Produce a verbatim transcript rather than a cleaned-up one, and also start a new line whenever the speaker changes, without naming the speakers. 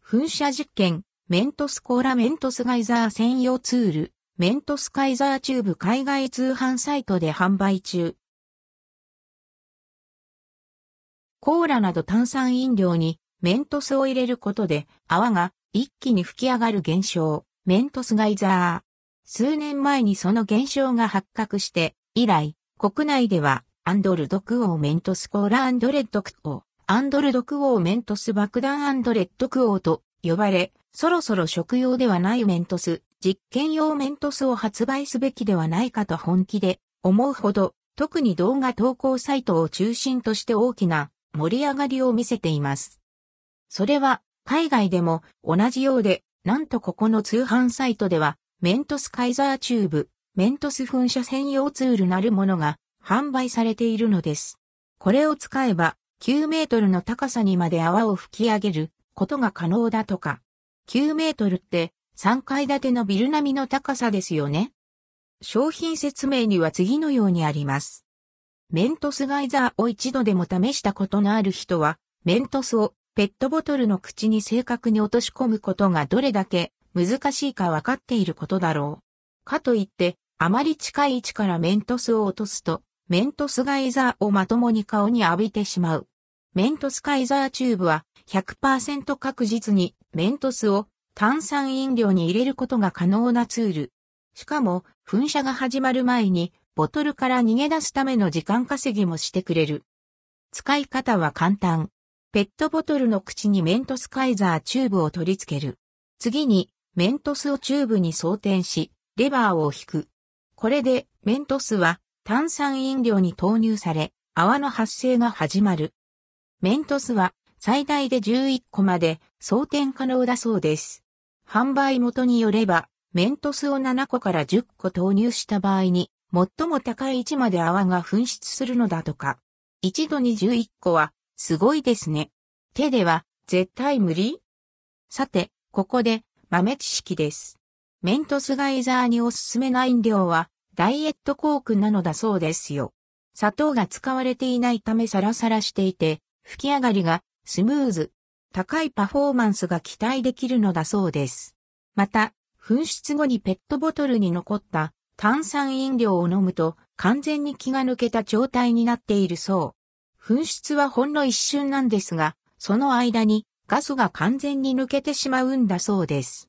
噴射実験、メントスコーラメントスガイザー専用ツール、メントスカイザーチューブ海外通販サイトで販売中。コーラなど炭酸飲料にメントスを入れることで泡が一気に吹き上がる現象、メントスガイザー。数年前にその現象が発覚して、以来、国内ではアンドルドクオーメントスコーラアンドレッドクオー、アンドルドクオーメントス爆弾アンドレッドクオーと呼ばれ、そろそろ食用ではないメントス、実験用メントスを発売すべきではないかと本気で思うほど、特に動画投稿サイトを中心として大きな盛り上がりを見せています。それは海外でも同じようで、なんとここの通販サイトではメントスカイザーチューブ、メントス噴射専用ツールなるものが販売されているのです。これを使えばきゅうメートルの高さにまで泡を吹き上げることが可能だとか。きゅうメートルってさんかい建てのビル並みの高さですよね。商品説明には次のようにあります。メントスガイザーを一度でも試したことのある人は、メントスをペットボトルの口に正確に落とし込むことがどれだけ難しいかわかっていることだろう。かといって、あまり近い位置からメントスを落とすと、メントスガイザーをまともに顔に浴びてしまう。メントスカイザーチューブは ひゃくパーセント 確実にメントスを炭酸飲料に入れることが可能なツール。しかも、噴射が始まる前にボトルから逃げ出すための時間稼ぎもしてくれる。使い方は簡単。ペットボトルの口にメントスカイザーチューブを取り付ける。次に、メントスをチューブに装填し、レバーを引く。これで、メントスは炭酸飲料に投入され、泡の発生が始まる。メントスは最大でじゅういっこまで装填可能だそうです。販売元によれば、メントスをななこからじゅっこ投入した場合に、最も高い位置まで泡が噴出するのだとか。一度にじゅういっこは、すごいですね。手では、絶対無理？さて、ここで、豆知識です。メントスガイザーにおすすめな飲料は、ダイエットコークなのだそうですよ。砂糖が使われていないためサラサラしていて、吹き上がりがスムーズ、高いパフォーマンスが期待できるのだそうです。また、噴出後にペットボトルに残った炭酸飲料を飲むと完全に気が抜けた状態になっているそう。噴出はほんの一瞬なんですが、その間にガスが完全に抜けてしまうんだそうです。